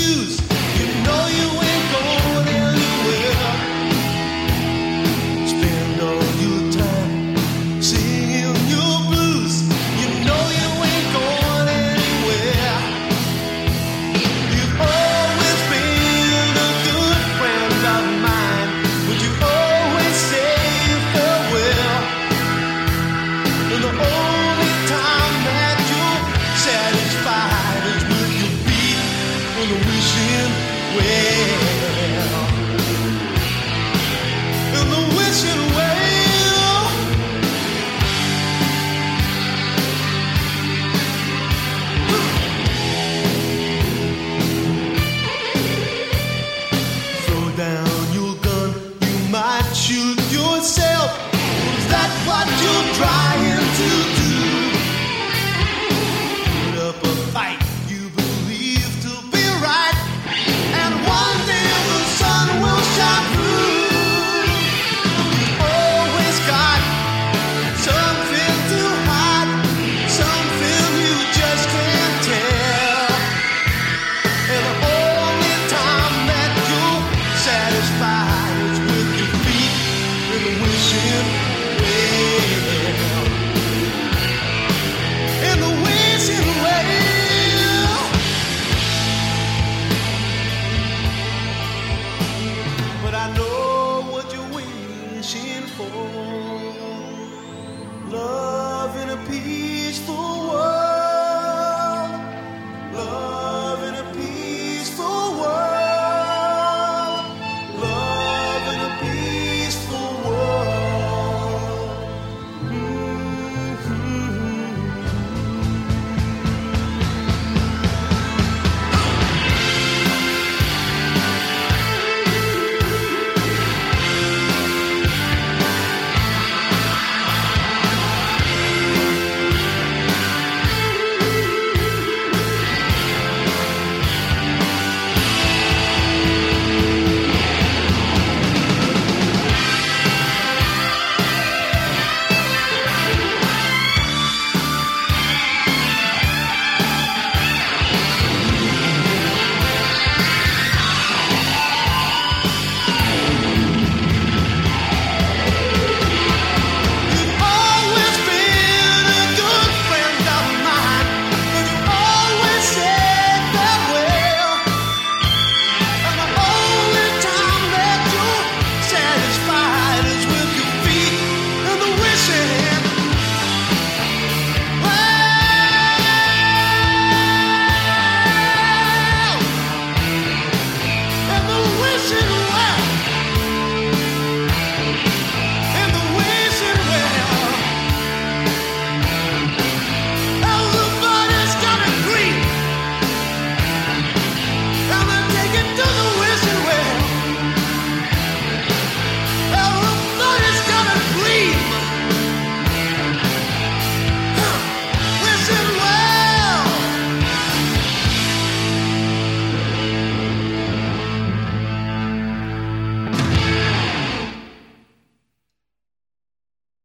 shoes. You know you ain't going anywhere. Spend all your time singing your blues. You know you ain't going anywhere. You've always been a good friend of mine, but you always say farewell. And the only time that you're satisfied is with your feet on the wishing well. And the wishing well.